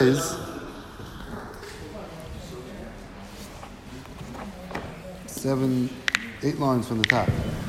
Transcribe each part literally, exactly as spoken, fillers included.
is seven, eight lines from the top.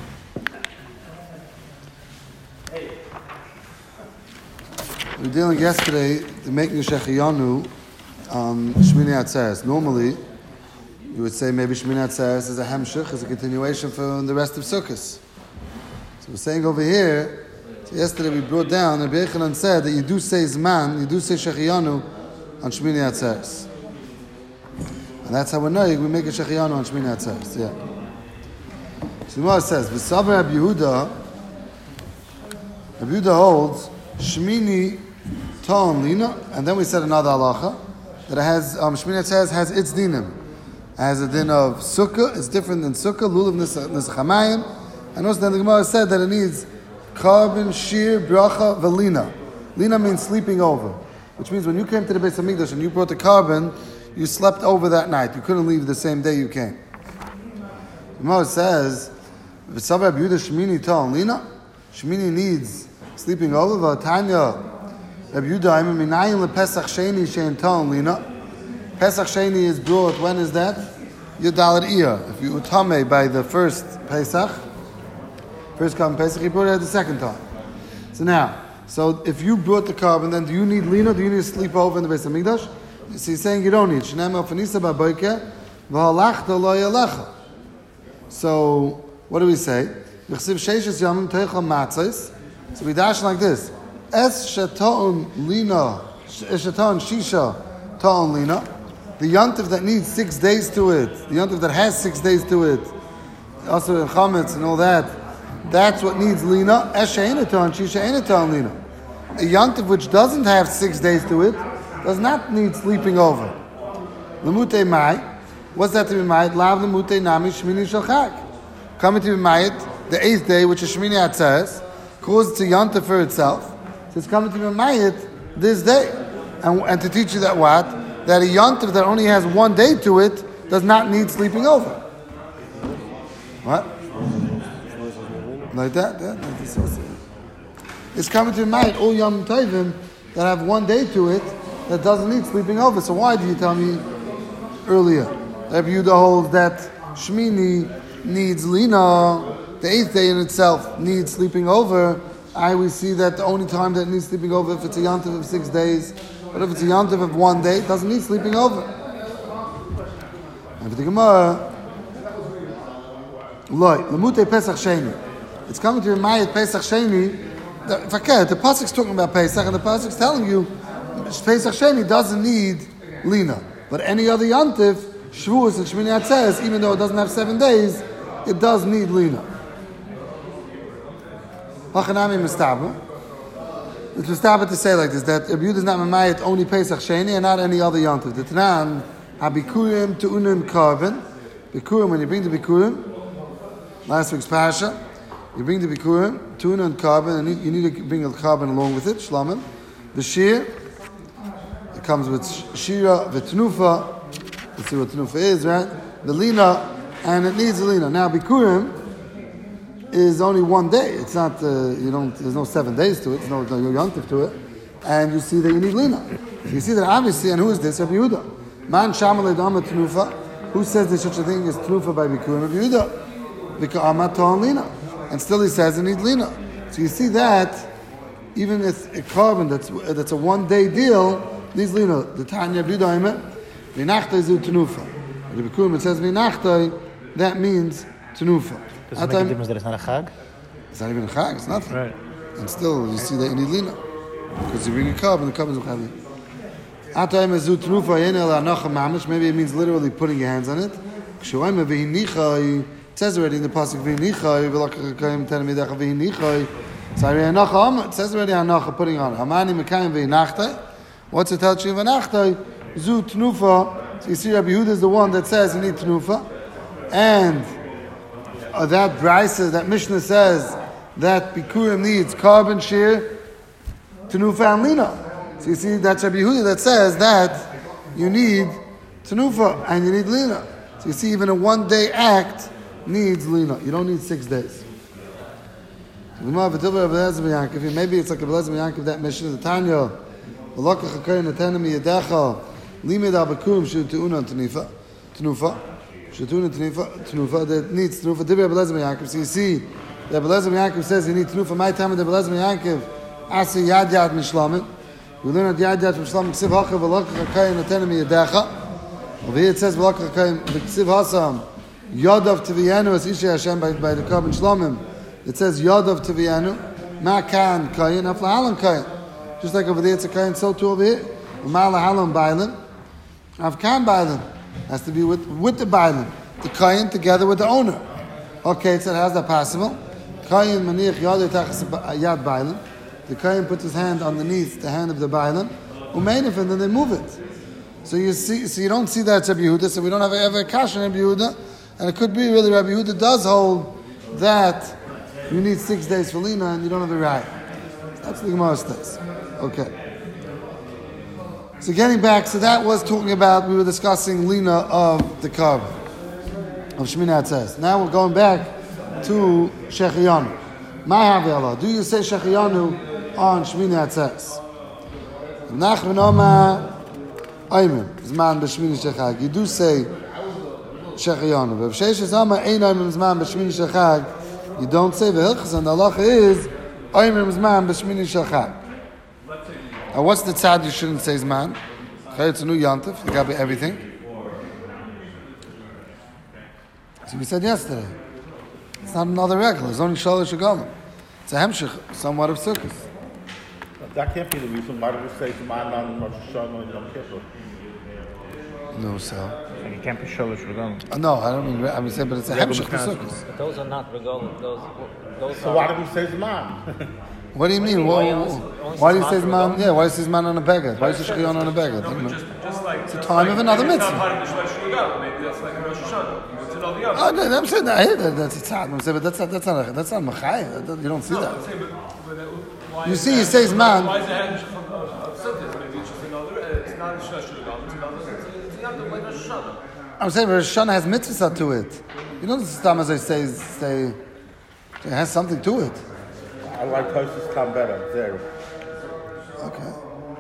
We were dealing yesterday the making of Shechiyanu on Shmini Atzeres. Normally, you would say maybe Shmini Atzeres is a hemshich, is a continuation for the rest of Sukkot. So we're saying over here. So yesterday we brought down, Rabbi Yechanan said that you do say Zman, you do say Shechiyanu on Shmini Atzeres. And that's how we know we make a Shechiyanu on Shmini Atzeres. Yeah. So the Gemara says, V'savar Rabbi Yehuda, Rabbi Yehuda holds Shmini Ton Lina, and then we said another halacha that it has um, Shmini Atzeres has its dinim. It has a din of Sukkah, it's different than Sukkah, Lulav Nesachamayim, and also then the Gemara said that it needs carbon, shear, bracha, velina. Lina means sleeping over, which means when you came to the Beis Hamikdash and you brought the carbon, you slept over that night. You couldn't leave the same day you came. The Gemara says, "V'savar Rabbi Yehuda Shmini Ton Lina." Shmini needs sleeping over. V'atanya Rabbi Yehuda Aimer Minayin lePesach Sheni Shein Ton Lina. Pesach Sheni is brought. When is that? Yudalad Iyah. If you utame by the first Pesach. First carbon Pesach, he brought it at the second time. So now, so if you brought the carbon, then do you need lina? Do you need to sleep over in the Beis Hamikdash? So he's saying you don't need. So what do we say? So we dash like this: Es shetaon lina, shetaon shisha taon lina. The yontif that needs six days to it, the yontif that has six days to it, also in chametz and all that. That's what needs lina. Esheinaton, shishainaton lina. A yontif which doesn't have six days to it does not need sleeping over. Lemute mai. What's that to be mai? Lav lemute nami shmini shalchak. Coming to be mai, the eighth day, which is Shmini Atzeres, caused to yontif for itself. So it's coming to be mai this day, and, and to teach you that what that a yontif that only has one day to it does not need sleeping over. What? Like that, yeah, that's it's coming to mind all Yom Tovim that have one day to it that doesn't need sleeping over. So why did you tell me earlier? Rabbi Yehuda holds that Shmini needs lina, the eighth day in itself needs sleeping over. I we see that the only time that it needs sleeping over if it's a yontif of six days, but if it's a yontif of one day, it doesn't need sleeping over. And for the Gemara, Loi, Lemute Pesach Sheni. It's coming to Mayat Pesach Sheni. Forget the pasuk's talking about Pesach, and the pasuk's telling you Pesach Sheni doesn't need lina, but any other yontif, Shavuos and Shmini Atzeres, even though it doesn't have seven days, it does need lina. Hachanami Mistaba. It's Mistaba to say like this: that Rabbi Yehuda is not Mayat only Pesach Sheni and not any other yontif. The Tanan Habikurim Tu'unim Karben. Bikurim, when you bring the Bikurim, last week's parasha. You bring the bikurim, tuna and carbon, and you need to bring a carbon along with it, shlamim. The shear, it comes with shira, the tenufa. Let's see what tenufa is, right? The lina, and it needs a lina. Now, bikurim is only one day. It's not, uh, you don't, there's no seven days to it, there's no, no yontif to it. And you see that you need lina. So you see that obviously, and who is this? Rabbi Yehuda. Man shamal edama tenufa. Who says there's such a thing as tenufa by bikurim? Rabbi Yehuda. Because amat ton lina. And still he says it needs lina. So you see that even if a carbon that's that's a one day deal needs lina. The Tanya B'Yudaimer, v'nachtai zu tenufa. The Bikurim it says v'nachtai, that means tenufa. Does it make a difference that it's not a chag? It's not even a chag. It's nothing. Right. And still you see that you need lina because you bring a carbon, the carbon is chavi. Atayim zu tenufa yenel anacha mamish. Maybe it means literally putting your hands on it. Kshuayim v'hinichai. It says already in the pasuk v'nichai v'lakachayim tenamidecha v'nichai. Sorry, anacha. It says already anacha putting on. Amani mekayim v'nachtai. What's it tell you v'nachtai? Zu tenufa. So you see, Rabbi Yehuda is the one that says you need tenufa, and uh, that brisa, that Mishnah says that bikurim needs carbon shear, tenufa and lina. So you see, that's Rabbi Yehuda that says that you need tenufa and you need lina. So you see, even a one day act needs lina. You don't need six days. Maybe it's like a Belezim Yankov, that mission of the Tanya, V'lokach hakayin natan miyadecha limid abakurim shu te'una tenifa tenufa shu te'una tenifa tenufa that needs tenufa. Divrei Rebbe Eliezer ben Yaakov. So you see, the Rebbe Eliezer ben Yaakov says you need tenufa. My time, the Rebbe Eliezer ben Yaakov asa yad yad mishlamim. We learn at yad yad from shlamim ksiv hacha v'lokach hakayin natan miyadecha. Over here it says v'lokach hakayin b'ksiv hasam yadav teviyanu as Ishay Hashem by by the carbon shlamim. It says yadav teviyanu ma kan kayin afla halam kayin. Just like over there it's a kayin, so too over here. Ma'ala halam bailim. Av kan bailim has to be with with the bailim. The kayin together with the owner. Okay, so how's that possible? Kayin maniach yad tachas yad bailim. The kayin puts his hand underneath the hand of the bailim, umeiniv, and then they move it. So you see, so you don't see that Rabbi Yehuda. So we don't have ever a kash in Rabbi Yehuda, and it could be really Rabbi Yehuda does hold that you need six days for lina and you don't have the right. That's the Gemara says. Okay. So getting back, so that was talking about, we were discussing lina of the carbon of Shmini Atzeres. Now we're going back to Shechiyanu. My Havyalah, do you say Shechiyanu on Shmini Atzeres? Nachman Omar Ayman, Zman B'Shmini Shechag. You do say Shechiyanu. But if Sheish Omar Ein Ayman Zman B'Shmini Shechag, you don't say V'Hilchas, and the halacha is Ayman Zman B'Shmini Shechag. Now what's the tzad you shouldn't say Zman? It's a new Yantif, you got to be everything. So we said yesterday, it's not another regular, it's only Shalosh Agalim. It's a Hemshech, somewhat of Sukkot. That can't be the reason why we say Zman on Rosh Hashanah and Yom Kippur. No, so. You can't be Shalosh Regalim. Uh, no, I don't mean, I would say, but it's a Hemshech for Sukkot. But those are not Regalim. Those, those So are... why do we say Zman? What do you mean? Why Why, else- why do you say Zman? Yeah, why do you say Zman on a beggar? Why do you say Shechiyanu on a beggar? Just, just like It's a time of another maybe it's mitzvah. not part of the Shlosh Regalim. Maybe that's like a Rosh Hashanah. It's another Yom. Oh, no, I'm saying that, I hear that that's a tzad. I'm saying, but that's not, that's not, a, that's not Machai. That- You don't see No, that. I'm saying, but, but, uh, why You is see, it- he says man. Why is it Hemshech from uh, Sukkot? Maybe it's just another. Uh, it's not a Shlosh Regalim. It's another. It's a- it's a Yom like Rosh Hashanah. I'm saying Rosh Hashanah has mitzvahs to it. You know, this time as I say, say, it has something to it. I like Tosis come better, there. Okay.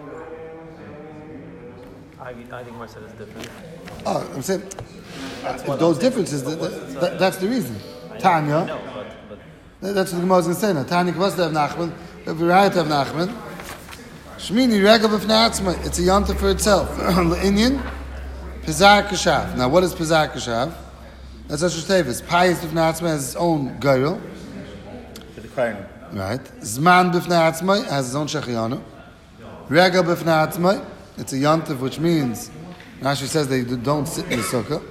I, I think Marcel is different. Oh, I'm saying, if those differences, that, that, that, that's the reason. Tanya, No, but, but that- that's what the Gemara is going to say now. Tanya Kvasta of Nachman, the variety of Nachman. Shmini Regel B'fnei Atzma, it's a yonta for itself. Indian, Pizar Kashav. Now, what is Pizar Kashav? That's Rosh Tevis. Payis B'fnei Atzma has its own Geirel. To the Kohen. Right. Zman B'fnei Atzma has its own Shechiyanu. Regel B'fnei Atzma, it's a yontif, which means, Rashi says they don't sit in the sukkah.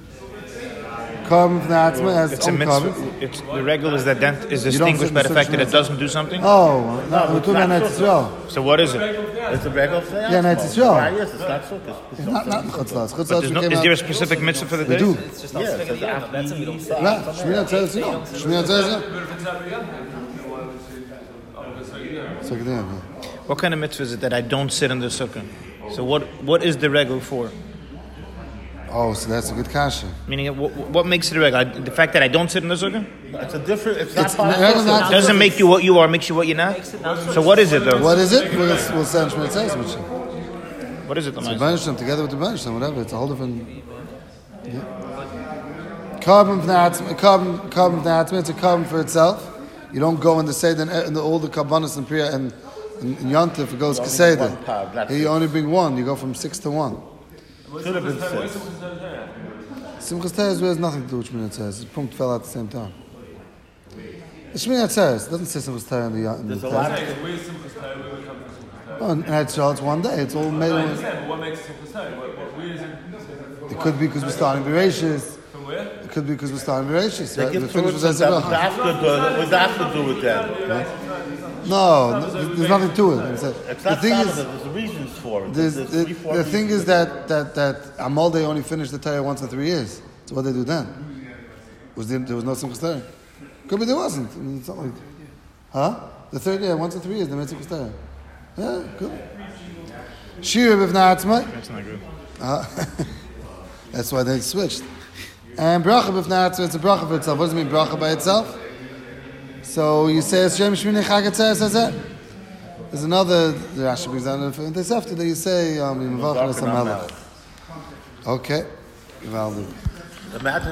Carbon B'fnei Atzma has its It's a own mitzvah. carbon. It's the regular is that dent is don't distinguished sit in by the the fact that it sukkah. doesn't do something. Oh, no, we're talking about it's Eretz not Yisrael. So what is it? It's a regular thing. Yeah, no, it's Yisrael. Yeah, yes, it's not Sukkot. It's Not, not in Chutzlas. But Chutzlas there's we no, came is there a out. specific mitzvah for the We day? do. it's just Yeah, not it second says year. after That's a you middle. eat Right. Shmini Atzeres, no. Shmini Atzeres, But if it's every Yom, then why would you say, oh, it's like, yeah. no. So, yeah. What kind of mitzvah is it that I don't sit in the sukkah? So what what is the regel for? Oh, so that's a good kasha. Meaning, what, what makes it a regel? I, the fact that I don't sit in the sukkah It's a different, it's not It's part of not- Sukkot. not- doesn't make you what you are, makes you what you're not. Makes it not So what is it though? What is it? We'll, we'll send Shmini Atzeres, which What is it? the Lamai? Banishim together with the Banishim, whatever. It's a whole different. Yeah. Carbon B'fnei Atzma, carbon, carbon B'fnei Atzma, it's a carbon for itself. You don't go in the Seder and all the Karbanos and Priya and in Yontif, it goes You only Keseder. bring one card, that's Here you it. only bring one, you go from six to one. Should have been six. Simchas Teres has nothing to do with Shmini Atzeres. The punkt fell out at the same time. It's Shmini Atzeres. It doesn't say Simchas Teres in the in the There's a text. lot of Where's Simchas Torah? Where we come from Simchas Torah? Oh, and it's, it's one day. It's all made. I Of, understand, but what makes Simchas Torah? What, what, where is it? it could be because we're starting Bereshis. From where? It could be because we're starting Bereshis. They Right? give The to finish it was some that was Ezra. after the, was after do with them. No, th- there's nothing to it. I'm saying- It's The not thing Sabbath, is, there's reasons for it. there's, There's the, three, four the thing reasons. is that that that Amal they only finished the Torah once in three years. So what they do then? Was there, there was no Simchas Torah? Could be there wasn't. I mean, it's not like, huh? The third year, once in three years, they made Simchas Torah. Yeah, good. Shira b'fnei Atzma. That's not good. Uh, that's why they switched. And bracha b'fnei Atzma, it's a bracha for itself. What does it mean, bracha by itself? So you say Hashem Shmini Chag Atzeres says that? There's another Rashi brings down in this after that you say um, Zakir HaMelech. okay. Well, Imagine